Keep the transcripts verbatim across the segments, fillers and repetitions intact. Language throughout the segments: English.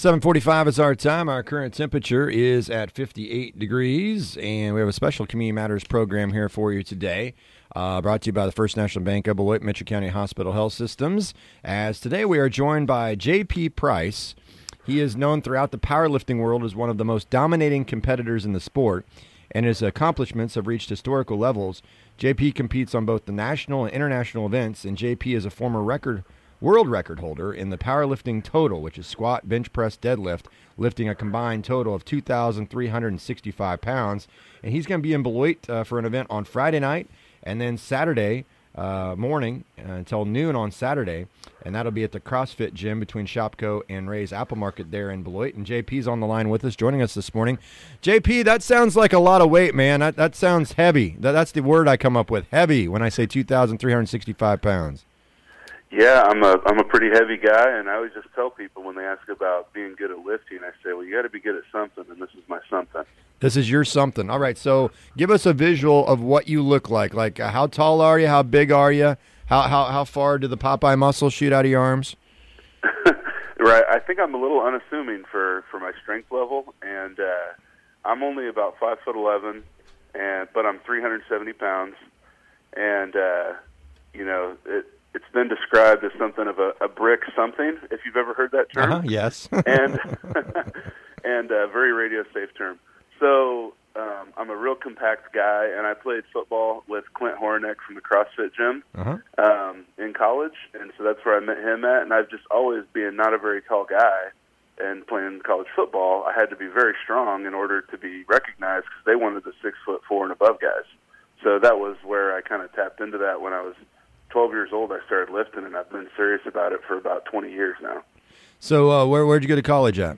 seven forty-five is our time. Our current temperature is at fifty-eight degrees, and we have a special Community Matters program here for you today, uh, brought to you by the First National Bank of Beloit Mitchell County Hospital Health Systems. As today we are joined by J P Price. He is known throughout the powerlifting world as one of the most dominating competitors in the sport, and his accomplishments have reached historical levels. J P competes on both the national and international events, and J P is a former record world record holder in the powerlifting total, which is squat, bench press, deadlift, lifting a combined total of two thousand three hundred sixty-five pounds. And he's going to be in Beloit uh, for an event on Friday night and then Saturday uh, morning uh, until noon on Saturday. And that'll be at the CrossFit gym between Shopko and Ray's Apple Market there in Beloit. And J P's on the line with us, joining us this morning. J P, that sounds like a lot of weight, man. That, that sounds heavy. That, that's the word I come up with, heavy, when I say two thousand three hundred sixty-five pounds. Yeah, I'm a I'm a pretty heavy guy, and I always just tell people when they ask about being good at lifting, I say, well, you got to be good at something, and this is my something. This is your something. All right, so give us a visual of what you look like. Like, uh, how tall are you? How big are you? How how how far do the Popeye muscles shoot out of your arms? Right, I think I'm a little unassuming for, for my strength level, and uh, I'm only about five foot eleven, and but I'm three hundred seventy pounds, and uh, you know it. It's been described as something of a, a brick something, if you've ever heard that term. Uh-huh, yes. and and a very radio safe term. So um, I'm a real compact guy, and I played football with Clint Hornick from the CrossFit gym uh-huh. um, in college, and so that's where I met him at. And I've just always been not a very tall guy, and playing college football, I had to be very strong in order to be recognized because they wanted the six foot four and above guys. So that was where I kind of tapped into that when I was twelve years old. I started lifting, and I've been serious about it for about twenty years now. So uh, where where'd you go to college at?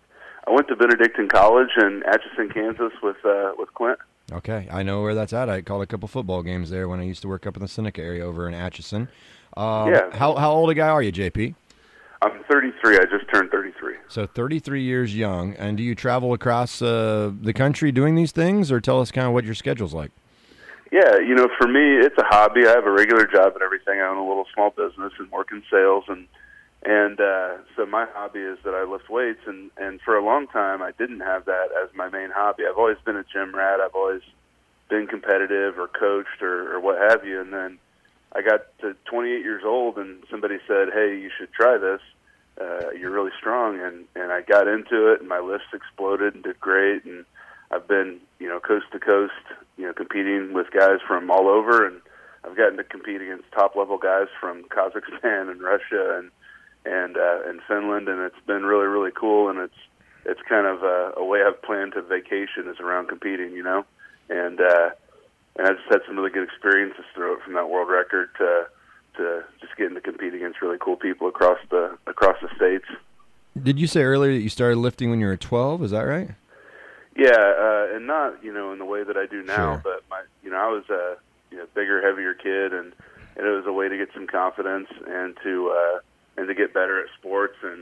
I went to Benedictine College in Atchison, Kansas with uh, with Clint. Okay, I know where that's at. I called a couple football games there when I used to work up in the Seneca area over in Atchison. Um, yeah. How how old a guy are you, J P? I'm thirty-three. I just turned thirty-three. So thirty-three years young. And do you travel across uh, the country doing these things, or tell us kind of what your schedule's like? Yeah, you know, for me, it's a hobby. I have a regular job and everything. I own a little small business and work in sales, and and uh, so my hobby is that I lift weights. And, and for a long time, I didn't have that as my main hobby. I've always been a gym rat. I've always been competitive or coached or, or what have you. And then I got to twenty-eight years old, and somebody said, "Hey, you should try this. Uh, you're really strong." And and I got into it, and my lifts exploded and did great. And I've been, you know, coast to coast, you know, competing with guys from all over, and I've gotten to compete against top-level guys from Kazakhstan and Russia and and uh, and Finland, and it's been really, really cool. And it's it's kind of a, a way I've planned to vacation is around competing, you know, and uh, and I just had some really good experiences through it, from that world record to to just getting to compete against really cool people across the across the states. Did you say earlier that you started lifting when you were twelve? Is that right? Yeah, uh, and not, you know, in the way that I do now, Sure. but my, you know, I was a you know, bigger, heavier kid, and, and it was a way to get some confidence and to uh, and to get better at sports, and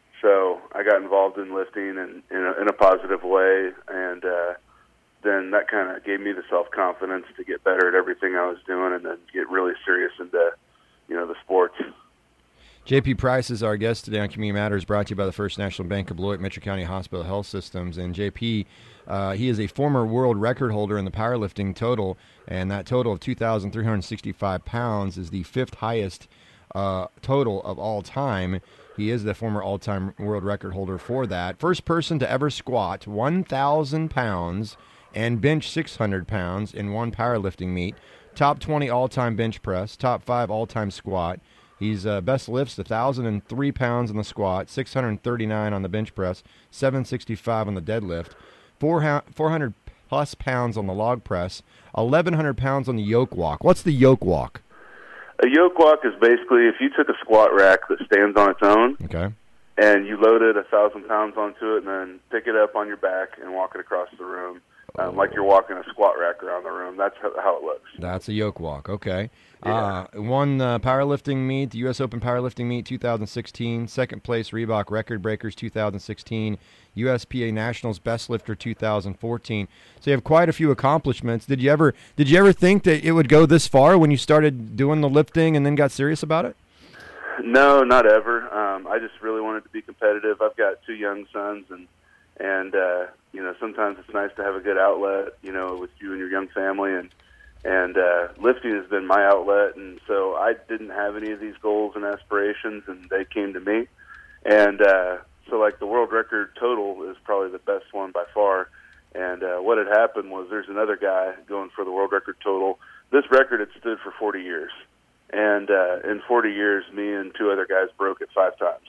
so I got involved in lifting in in a, in a positive way, and uh, then that kind of gave me the self confidence to get better at everything I was doing, and then get really serious into, you know, the sports. J P Price is our guest today on Community Matters, brought to you by the First National Bank of Beloit Mitchell County Hospital Health Systems. And J P, uh, he is a former world record holder in the powerlifting total, and that total of two thousand three hundred sixty-five pounds is the fifth highest uh, total of all time. He is the former all-time world record holder for that. First person to ever squat one thousand pounds and bench six hundred pounds in one powerlifting meet. Top twenty all-time bench press, top five all-time squat. He's uh, best lifts one thousand three pounds on the squat, six hundred thirty-nine on the bench press, seven sixty-five on the deadlift, four hundred plus pounds on the log press, eleven hundred pounds on the yoke walk. What's the yoke walk? A yoke walk is basically if you took a squat rack that stands on its own, okay, and you loaded a thousand pounds onto it, and then pick it up on your back and walk it across the room, um, oh. like you're walking a squat rack around the room. That's how, how it looks. That's a yoke walk. Okay. Yeah. Uh, won uh, powerlifting meet, the U S Open powerlifting meet two thousand sixteen, second place Reebok Record Breakers two thousand sixteen, U S P A Nationals Best Lifter two thousand fourteen. So you have quite a few accomplishments. Did you ever did you ever think that it would go this far when you started doing the lifting and then got serious about it? No, not ever. Um, Um, I just really wanted to be competitive. I've got two young sons, and and uh, you know, sometimes it's nice to have a good outlet, you know, with you and your young family, and and uh, lifting has been my outlet. And so I didn't have any of these goals and aspirations, and they came to me. And uh, so, like, the world record total is probably the best one by far. And uh, what had happened was there's another guy going for the world record total. This record had stood for forty years. And uh, in forty years, me and two other guys broke it five times.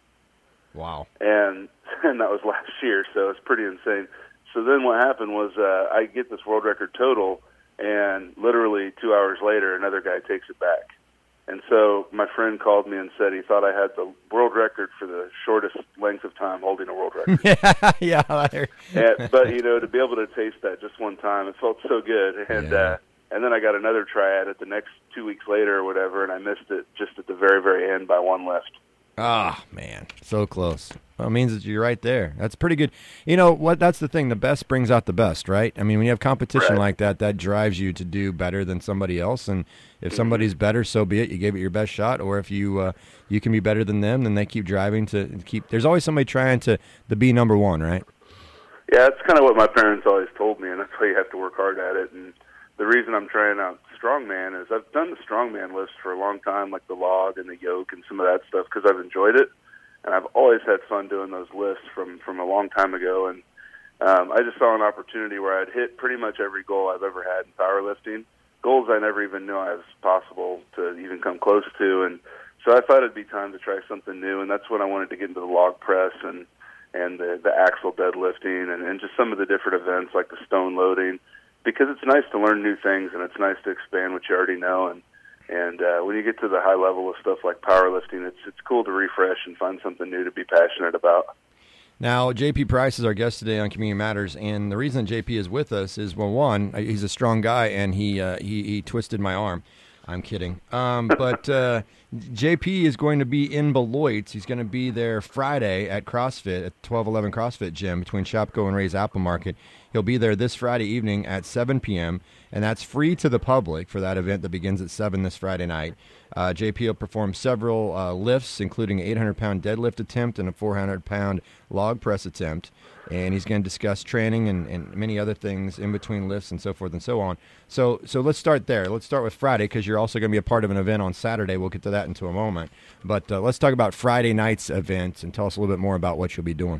Wow. And and that was last year, so it's pretty insane. So then what happened was uh, I get this world record total, and literally two hours later, another guy takes it back. And so my friend called me and said he thought I had the world record for the shortest length of time holding a world record. yeah, yeah. and, but, you know, to be able to taste that just one time, it felt so good. And yeah. uh, and then I got another try at it the next two weeks later or whatever, and I missed it just at the very, very end by one lift. Ah, oh, man, so close. Well, it means that you're right there. That's pretty good. You know what? That's the thing. The best brings out the best, right? I mean, when you have competition right. like that, that drives you to do better than somebody else. And if mm-hmm. somebody's better, so be it. You gave it your best shot. Or if you uh, you can be better than them, then they keep driving to keep. There's always somebody trying to, to be number one, right? Yeah, that's kind of what my parents always told me, and that's why you have to work hard at it. And the reason I'm trying out strongman is I've done the strongman lifts for a long time, like the log and the yoke and some of that stuff, because I've enjoyed it, and I've always had fun doing those lifts from from a long time ago. And um, I just saw an opportunity where I'd hit pretty much every goal I've ever had in powerlifting, goals I never even knew I was possible to even come close to. And so I thought it'd be time to try something new, and that's when I wanted to get into the log press and and the, the axle deadlifting and, and just some of the different events like the stone loading, because it's nice to learn new things and it's nice to expand what you already know. And and uh, when you get to the high level of stuff like powerlifting, it's it's cool to refresh and find something new to be passionate about. Now, J P Price is our guest today on Community Matters, and the reason J P is with us is, well, one, he's a strong guy, and he uh, he, he twisted my arm. I'm kidding. Um, but uh, J P is going to be in Beloit. He's going to be there Friday at CrossFit, at twelve eleven CrossFit Gym between Shopko and Ray's Apple Market. He'll be there this Friday evening at seven p.m., and that's free to the public for that event that begins at seven this Friday night. Uh, J P will perform several uh, lifts, including an eight hundred pound deadlift attempt and a four hundred pound log press attempt. And he's going to discuss training and, and many other things in between lifts and so forth and so on. So so let's start there. Let's start with Friday, because you're also going to be a part of an event on Saturday. We'll get to that into a moment. But uh, let's talk about Friday night's event and tell us a little bit more about what you'll be doing.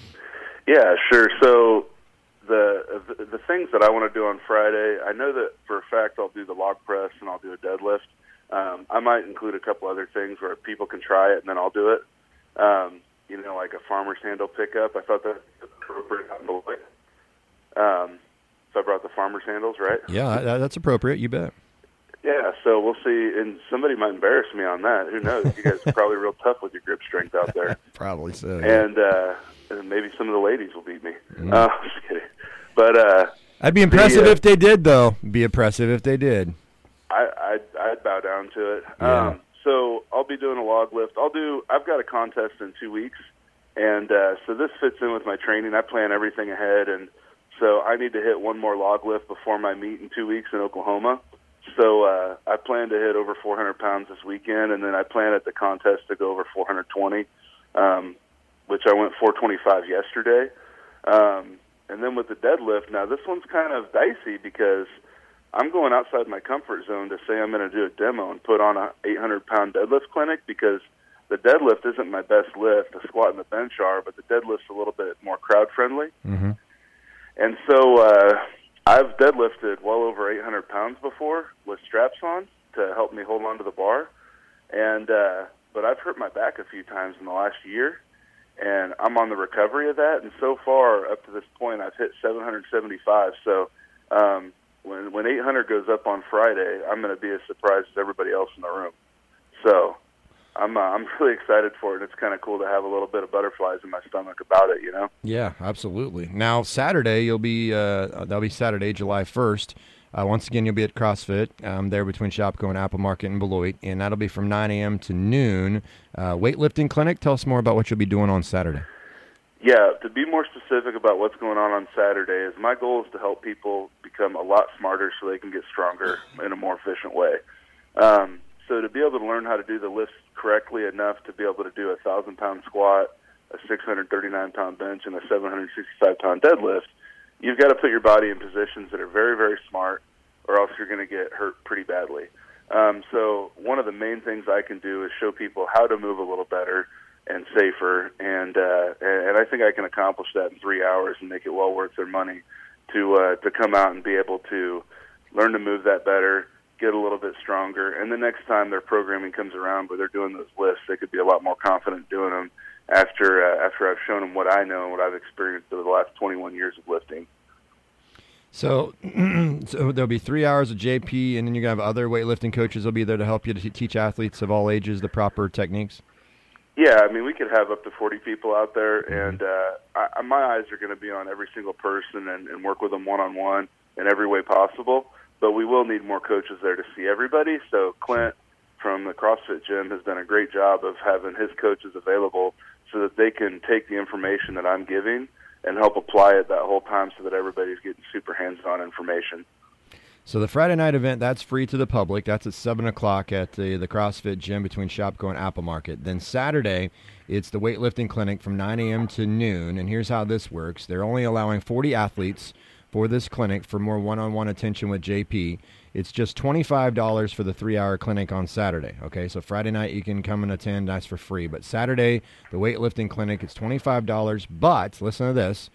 Yeah, sure. So the the things that I want to do on Friday, I know that for a fact I'll do the log press and I'll do a deadlift. Um, I might include a couple other things where people can try it and then I'll do it. Um, you know, like a farmer's handle pickup. I thought that was appropriate out in the way. Um, so I brought the farmer's handles, right? Yeah, that, that's appropriate. You bet. Yeah, so we'll see. And somebody might embarrass me on that. Who knows? You guys are probably real tough with your grip strength out there. Probably so. Yeah. And, uh, and maybe some of the ladies will beat me. Mm. Uh, just kidding. But uh, I'd be impressive the, uh, if they did, though. Be impressive if they did. I, I'd, I'd bow down to it. Yeah. Um, so I'll be doing a log lift. I'll do. I've got a contest in two weeks, and uh, so this fits in with my training. I plan everything ahead, and so I need to hit one more log lift before my meet in two weeks in Oklahoma. So uh, I plan to hit over four hundred pounds this weekend, and then I plan at the contest to go over four hundred twenty, um, which I went four twenty-five yesterday. Um, and then with the deadlift, now this one's kind of dicey because I'm going outside my comfort zone to say I'm going to do a demo and put on a eight hundred pound deadlift clinic, because the deadlift isn't my best lift. The squat and the bench are, but the deadlift's a little bit more crowd-friendly. Mm-hmm. And so uh, I've deadlifted well over eight hundred pounds before with straps on to help me hold on to the bar. And uh, but I've hurt my back a few times in the last year, and I'm on the recovery of that. And so far, up to this point, I've hit seven hundred seventy-five. So um, when when eight hundred goes up on Friday, I'm going to be as surprised as everybody else in the room. So I'm uh, I'm really excited for it. It's kind of cool to have a little bit of butterflies in my stomach about it, you know? Yeah, absolutely. Now, Saturday, you'll be, uh, that'll be Saturday, July first. Uh, once again, you'll be at CrossFit um, there between Shopko and Apple Market in Beloit, and that'll be from nine a.m. to noon. Uh, weightlifting clinic, tell us more about what you'll be doing on Saturday. Yeah, to be more specific about what's going on on Saturday, is my goal is to help people become a lot smarter so they can get stronger in a more efficient way. Um, so to be able to learn how to do the lifts correctly enough to be able to do a thousand pound squat, a six hundred thirty-nine pound bench, and a seven hundred sixty-five pound deadlift, you've got to put your body in positions that are very, very smart, or else you're going to get hurt pretty badly. Um, so one of the main things I can do is show people how to move a little better and safer, and uh, and I think I can accomplish that in three hours and make it well worth their money to uh, to come out and be able to learn to move that better, get a little bit stronger, and the next time their programming comes around where they're doing those lifts, they could be a lot more confident doing them after uh, after I've shown them what I know and what I've experienced over the last twenty-one years of lifting. So, so there'll be three hours of J P, and then you're going to have other weightlifting coaches will be there to help you to t- teach athletes of all ages the proper techniques? Yeah, I mean, we could have up to forty people out there, and uh, I, my eyes are going to be on every single person and, and work with them one-on-one in every way possible, but we will need more coaches there to see everybody. So Clint from the CrossFit Gym has done a great job of having his coaches available so that they can take the information that I'm giving and help apply it that whole time so that everybody's getting super hands-on information. So the Friday night event, that's free to the public. That's at seven o'clock at the, the CrossFit Gym between Shopko and Apple Market. Then Saturday, it's the weightlifting clinic from nine a.m. to noon, and here's how this works. They're only allowing forty athletes for this clinic for more one-on-one attention with J P. It's just twenty-five dollars for the three-hour clinic on Saturday. Okay, so Friday night you can come and attend. That's for free. But Saturday, the weightlifting clinic, it's twenty-five dollars. But listen to this,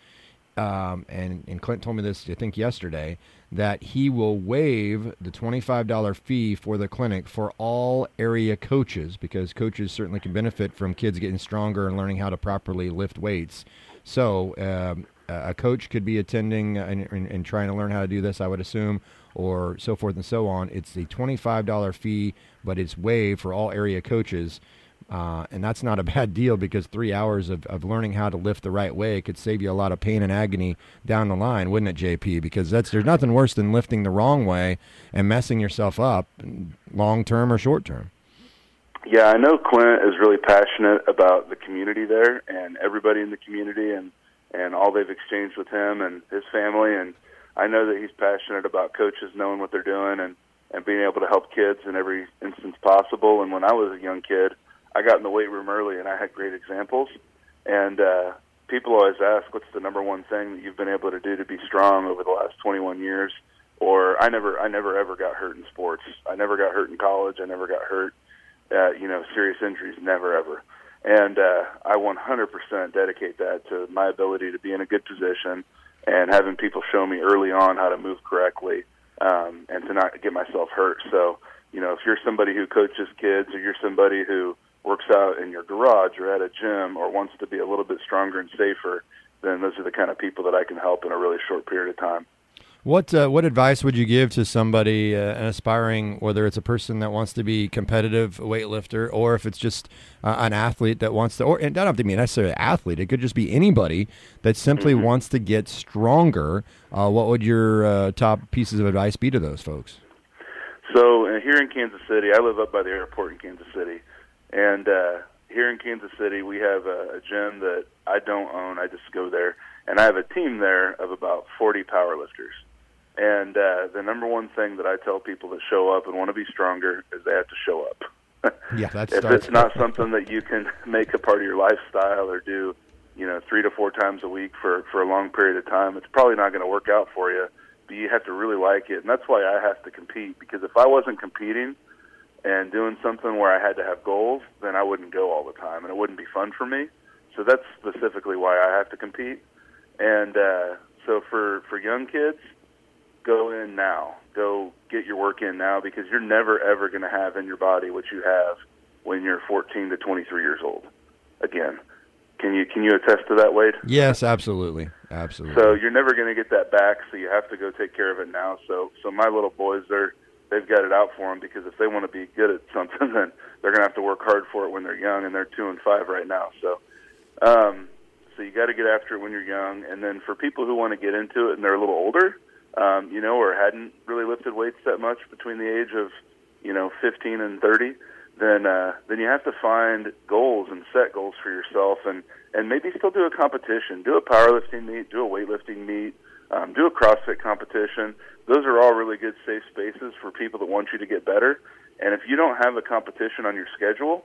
um, and, and Clint told me this, I think, yesterday, that he will waive the twenty-five dollars fee for the clinic for all area coaches, because coaches certainly can benefit from kids getting stronger and learning how to properly lift weights. So um, a coach could be attending and, and, and trying to learn how to do this, I would assume, or so forth and so on. It's the twenty-five dollars fee, but it's waived for all area coaches. Uh, and that's not a bad deal, because three hours of, of learning how to lift the right way could save you a lot of pain and agony down the line, wouldn't it, J P? Because that's there's nothing worse than lifting the wrong way and messing yourself up long-term or short-term. Yeah, I know Clint is really passionate about the community there and everybody in the community and, and all they've exchanged with him and his family. And I know that he's passionate about coaches knowing what they're doing and, and being able to help kids in every instance possible. And when I was a young kid, I got in the weight room early, and I had great examples. And uh, people always ask, what's the number one thing that you've been able to do to be strong over the last twenty-one years? Or I never, I never ever got hurt in sports. I never got hurt in college. I never got hurt, uh, you know, serious injuries, never ever. And uh, I one hundred percent dedicate that to my ability to be in a good position and having people show me early on how to move correctly um, and to not get myself hurt. So, you know, if you're somebody who coaches kids or you're somebody who works out in your garage or at a gym or wants to be a little bit stronger and safer, then those are the kind of people that I can help in a really short period of time. What uh, what advice would you give to somebody, uh, an aspiring, whether it's a person that wants to be competitive weightlifter, or if it's just uh, an athlete that wants to, or it doesn't have to be necessarily an athlete, it could just be anybody that simply mm-hmm. wants to get stronger. Uh, what would your uh, top pieces of advice be to those folks? So uh, here in Kansas City, I live up by the airport in Kansas City. And uh, here in Kansas City, we have a, a gym that I don't own. I just go there. And I have a team there of about forty powerlifters. And uh, the number one thing that I tell people that show up and want to be stronger is they have to show up. Yeah, that's if it's not something that you can make a part of your lifestyle or do, you know, three to four times a week for, for a long period of time, it's probably not going to work out for you. But you have to really like it. And that's why I have to compete, because if I wasn't competing and doing something where I had to have goals, then I wouldn't go all the time, and it wouldn't be fun for me. So that's specifically why I have to compete. And uh, so for, for young kids, go in now. Go get your work in now, because you're never, ever going to have in your body what you have when you're fourteen to twenty-three years old. Again, can you can you attest to that, Wade? Yes, absolutely. Absolutely. So you're never going to get that back, so you have to go take care of it now. So so my little boys, they're they've got it out for them, because if they want to be good at something, then they're going to have to work hard for it when they're young, and they're two and five right now. So, um, so you got to get after it when you're young. And then for people who want to get into it and they're a little older, um, you know, or hadn't really lifted weights that much between the age of, you know, fifteen and thirty, then uh, then you have to find goals and set goals for yourself, and and maybe still do a competition, do a powerlifting meet, do a weightlifting meet, um, do a CrossFit competition. Those are all really good safe spaces for people that want you to get better. And if you don't have a competition on your schedule,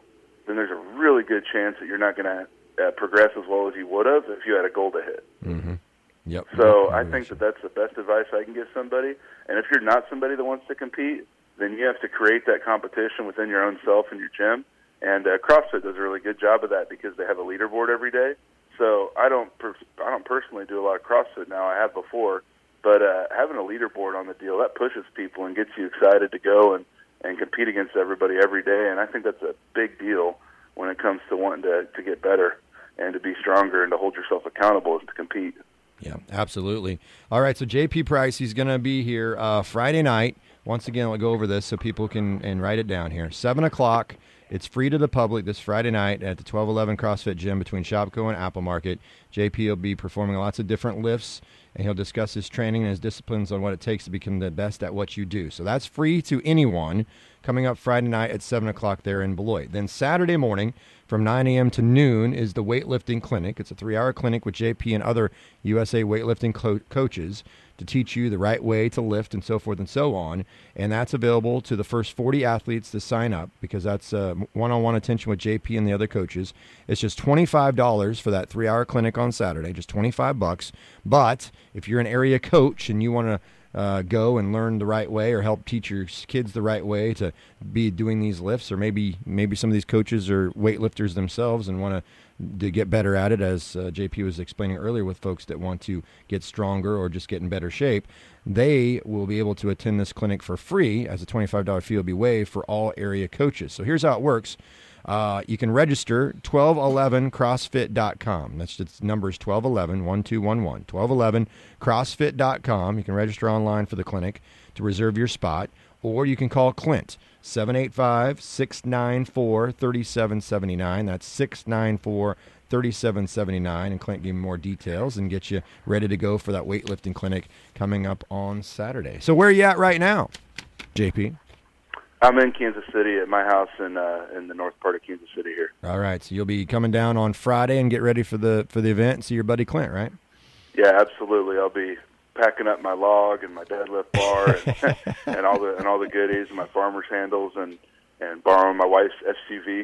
then there's a really good chance that you're not going to uh, progress as well as you would have if you had a goal to hit. Mm-hmm. Yep. So I think that that's the best advice I can give somebody. And if you're not somebody that wants to compete, then you have to create that competition within your own self in your gym. And uh, CrossFit does a really good job of that because they have a leaderboard every day. So I don't per- I don't personally do a lot of CrossFit now. I have before. But uh, having a leaderboard on the deal, that pushes people and gets you excited to go and, and compete against everybody every day. And I think that's a big deal when it comes to wanting to, to get better and to be stronger and to hold yourself accountable is to compete. Yeah, absolutely. All right, so J P Price, he's going to be here uh, Friday night. Once again, I'll go over this so people can and write it down here. seven o'clock. It's free to the public this Friday night at the twelve eleven CrossFit Gym between Shopko and Apple Market. J P will be performing lots of different lifts, and he'll discuss his training and his disciplines on what it takes to become the best at what you do. So that's free to anyone coming up Friday night at seven o'clock there in Beloit. Then Saturday morning from nine a.m. to noon is the weightlifting clinic. It's a three-hour clinic with J P and other U S A weightlifting co- coaches to teach you the right way to lift and so forth and so on. And that's available to the first forty athletes to sign up because that's uh, one-on-one attention with J P and the other coaches. It's just twenty-five dollars for that three-hour clinic on Saturday, just twenty-five bucks. But if you're an area coach and you want to Uh, go and learn the right way or help teach your kids the right way to be doing these lifts, or maybe maybe some of these coaches are weightlifters themselves and want to to get better at it, as uh, J P was explaining earlier with folks that want to get stronger or just get in better shape, they will be able to attend this clinic for free, as a twenty-five dollars fee will be waived for all area coaches. So here's how it works. Uh, you can register twelve eleven crossfit dot com. That's the number is twelve eleven, one two one one, twelve eleven crossfit dot com. You can register online for the clinic to reserve your spot, or you can call Clint, seven eight five, six nine four, three seven seven nine. That's six nine four, three seven seven nine, and Clint give you more details and get you ready to go for that weightlifting clinic coming up on Saturday. So where are you at right now, J P? I'm in Kansas City at my house in uh, in the north part of Kansas City here. All right, so you'll be coming down on Friday and get ready for the for the event and see your buddy Clint, right? Yeah, absolutely. I'll be packing up my log and my deadlift bar and, and all the and all the goodies and my farmer's handles and, and borrowing my wife's S U V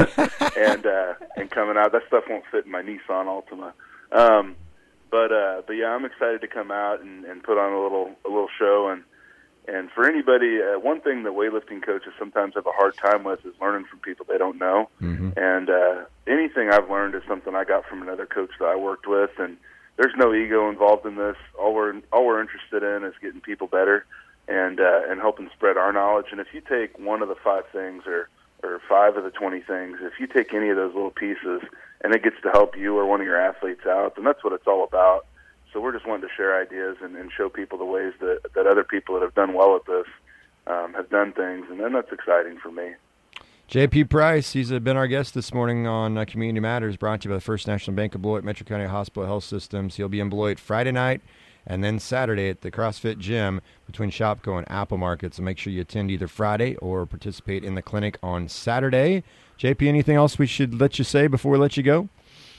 and uh, and coming out. That stuff won't fit in my Nissan Altima. Um, but uh, but yeah, I'm excited to come out and, and put on a little a little show. And And for anybody, uh, one thing that weightlifting coaches sometimes have a hard time with is learning from people they don't know. Mm-hmm. And uh, anything I've learned is something I got from another coach that I worked with. And there's no ego involved in this. All we're all we're interested in is getting people better and uh, and helping spread our knowledge. And if you take one of the five things or or five of the twenty things, if you take any of those little pieces and it gets to help you or one of your athletes out, then that's what it's all about. So we're just wanting to share ideas and, and show people the ways that, that other people that have done well at this um, have done things, and then that's exciting for me. J P Price, he's been our guest this morning on uh, Community Matters, brought to you by the First National Bank of Beloit, Metro County Hospital Health Systems. He'll be in Beloit Friday night and then Saturday at the CrossFit Gym between Shopko and Apple Market. So make sure you attend either Friday or participate in the clinic on Saturday. J P, anything else we should let you say before we let you go?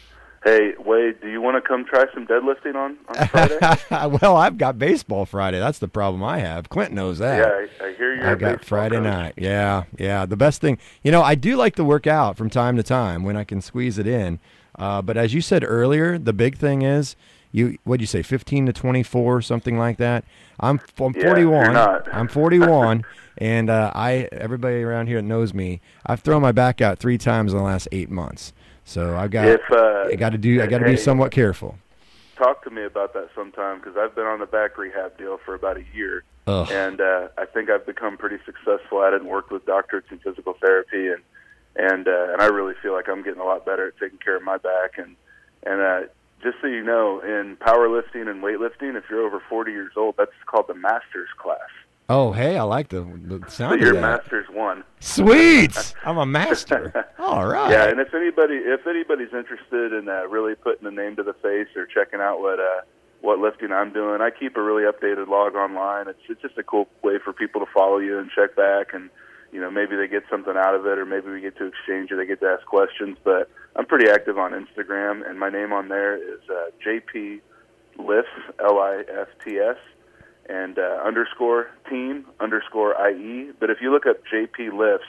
Hey, Wade, do you want to come try some deadlifting on, on Friday? Well, I've got baseball Friday. That's the problem I have. Clint knows that. Yeah, I, I hear you're I've got Friday coach. night. Yeah, yeah. The best thing, you know, I do like to work out from time to time when I can squeeze it in. Uh, but as you said earlier, the big thing is, you what'd you say, fifteen to twenty-four, something like that? I'm, I'm yeah, forty-one. You're not. I'm forty-one, and uh, I everybody around here that knows me, I've thrown my back out three times in the last eight months. So I've got, if, uh, I got to do, I got to hey, be somewhat careful. Talk to me about that sometime, because I've been on the back rehab deal for about a year, Ugh. and uh, I think I've become pretty successful at it and worked with doctors in physical therapy, and and uh, and I really feel like I'm getting a lot better at taking care of my back. And and uh, just so you know, in powerlifting and weightlifting, if you're over forty years old, that's called the master's class. Oh, hey, I like the, the sound so of you're that. master's one. Sweet! I'm a master. All right. Yeah, and if anybody if anybody's interested in uh, really putting a name to the face or checking out what uh, what lifting I'm doing, I keep a really updated log online. It's it's just a cool way for people to follow you and check back, and you know maybe they get something out of it, or maybe we get to exchange or they get to ask questions. But I'm pretty active on Instagram, and my name on there is uh, J P Lifts, L I F T S. And uh, underscore team underscore I E. But if you look up J P Lifts,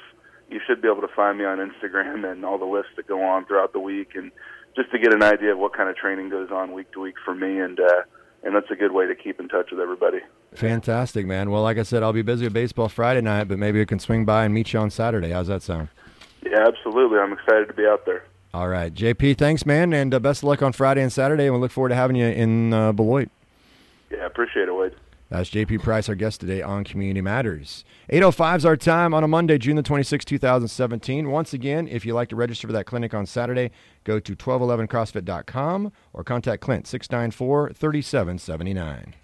you should be able to find me on Instagram and all the lists that go on throughout the week, and just to get an idea of what kind of training goes on week to week for me, and uh, and that's a good way to keep in touch with everybody. Fantastic, man. Well, like I said, I'll be busy with baseball Friday night, but maybe we can swing by and meet you on Saturday. How's that sound? Yeah, absolutely. I'm excited to be out there. All right. J P, thanks, man, and uh, best of luck on Friday and Saturday, and we look forward to having you in uh, Beloit. Yeah, appreciate it, Wade. That's J P Price, our guest today on Community Matters. eight oh five is our time on a Monday, June the twenty-sixth, twenty seventeen. Once again, if you'd like to register for that clinic on Saturday, go to twelve eleven crossfit dot com or contact Clint, six nine four, three seven seven nine.